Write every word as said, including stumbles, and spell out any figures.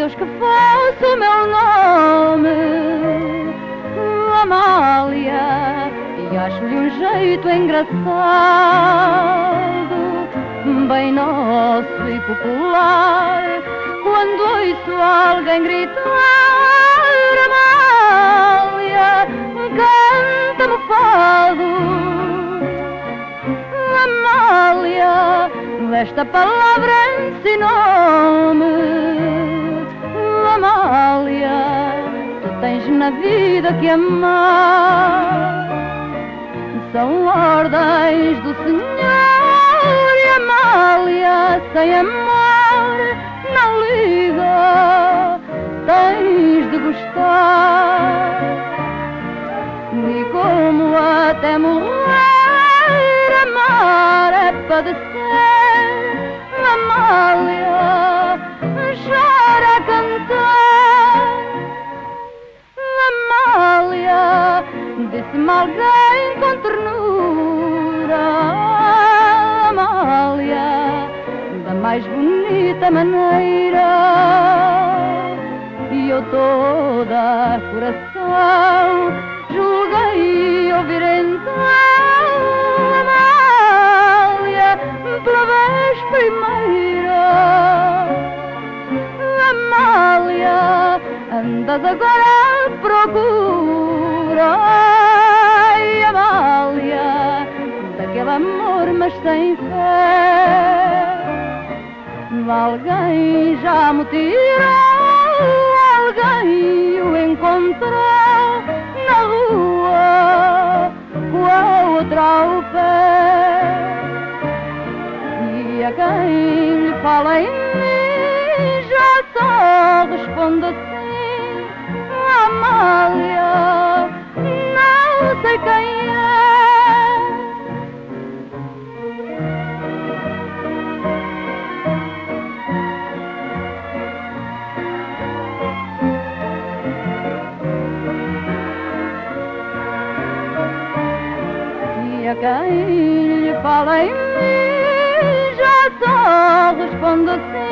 Deus que fosse o meu nome, Amália, e acho-lhe um jeito engraçado, bem nosso e popular, quando ouço alguém gritar: Amália, canta-me o fado. Amália, esta palavra ensinou-me. Amália, tu tens na vida que amar, são ordens do Senhor, e Amália, sem amor não liga, tens de gostar. E como até morrer amar é padecer, Amália, chora a cantar. Amália, disse-me alguém com ternura, Amália, da mais bonita maneira, e eu toda coração julguei ouvir então, Amália, pela vez primeira. Amália, andas agora à procura, ai, Amália, daquele amor mas sem fé. Alguém já me tirou, alguém o encontrou na rua com a outra ao pé. E a quem lhe fala em mim já só responde assim: Amália, não sei quem é. E a quem lhe fala em mim já só responde assim: